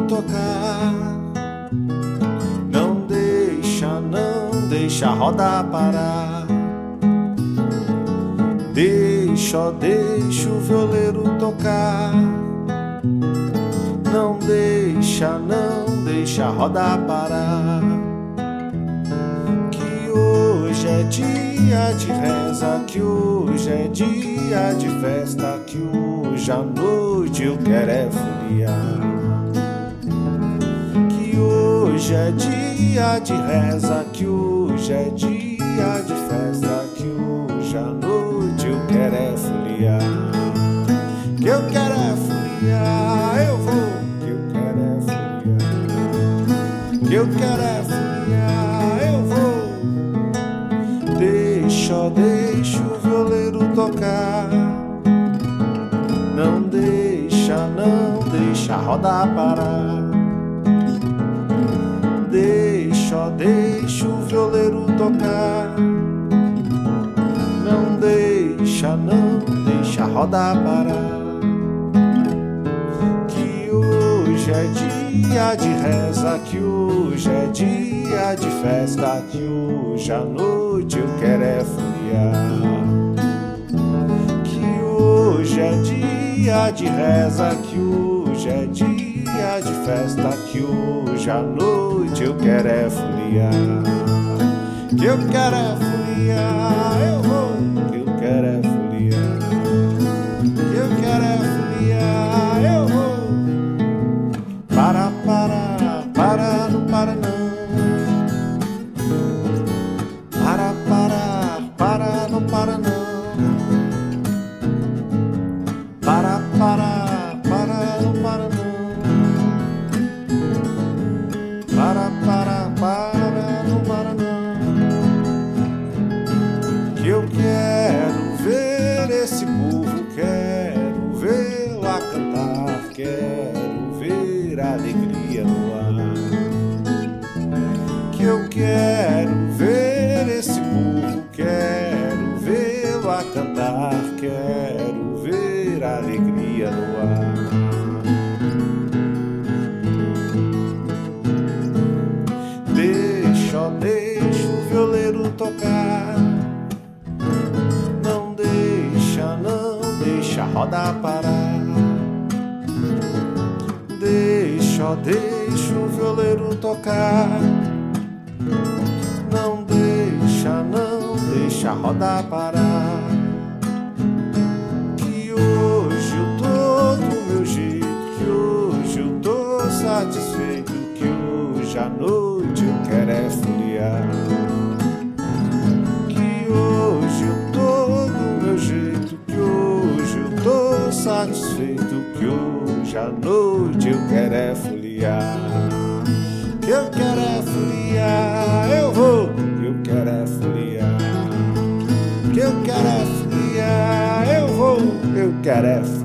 tocar. Não deixa a roda parar. Deixa o violeiro tocar. Não deixa a roda parar. Que hoje é dia de reza, que hoje é dia de festa, que hoje à noite eu quero é foliar. Que hoje é dia de reza, que hoje é dia de festa, que hoje à noite eu quero é foliar. Que eu quero é foliar, eu vou. Que eu quero é foliar. Que eu quero é foliar, eu vou. Deixa o violeiro tocar. Não deixa a roda parar. Deixa o violeiro tocar. Não deixa a roda parar. Que hoje é dia de reza, que hoje é dia de festa, que hoje à noite eu quero é foliar. Que hoje é dia de reza, que hoje é dia de festa, que hoje à noite eu quero é foliar. Que eu quero é foliar, eu vou. Que eu quero é foliar. Que eu quero é foliar, eu vou. Para, não para não. Para, não para não. Para, não para não. Para, não para não. Que eu quero ver esse povo, quero vê-lo a cantar, quero ver a alegria no ar. Que eu quero ver esse povo, quero vê-lo a cantar, quero ver a alegria no ar. Deixa o violeiro tocar. Não deixa a roda parar. Deixa o violeiro tocar. Não deixa a roda parar. Que hoje eu tô do meu jeito, que hoje eu tô satisfeito, que hoje à noite eu quero é foliar. Que hoje eu tô do meu jeito, que hoje eu tô satisfeito, que hoje à noite eu quero é foliar. Que eu quero é foliar, eu vou. Que eu quero é foliar. Que eu quero é foliar, eu vou. Eu quero é foliar.